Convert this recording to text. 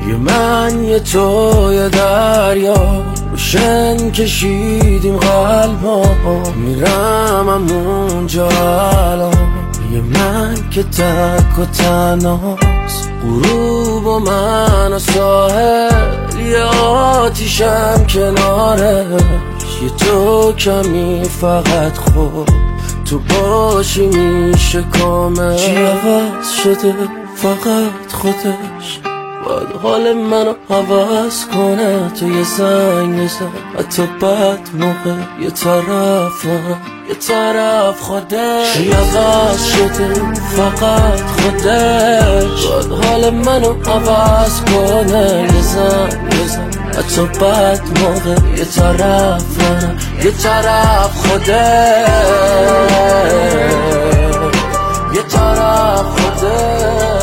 یه من یه تو یه دریا روشن کشیدیم قلبا، میرم همونجا الان. یه من که تک و تنهاست، غروب و من و ساحل، یه آتیشم کنارش، یه تو کمی فقط خود تو باشی میشه کامل. چی عوض شده فقط خودش باید حال منو عوض کنه. تو یه زنگ بزن حتی بد موقع، یه طرف من یه طرف خودش. چی عوض شده فقط خودش باید حال منو عوض کنه. یه زنگ بزن حتی بد موقع، یه طرف من یه طرف خودش، یه طرف خودش.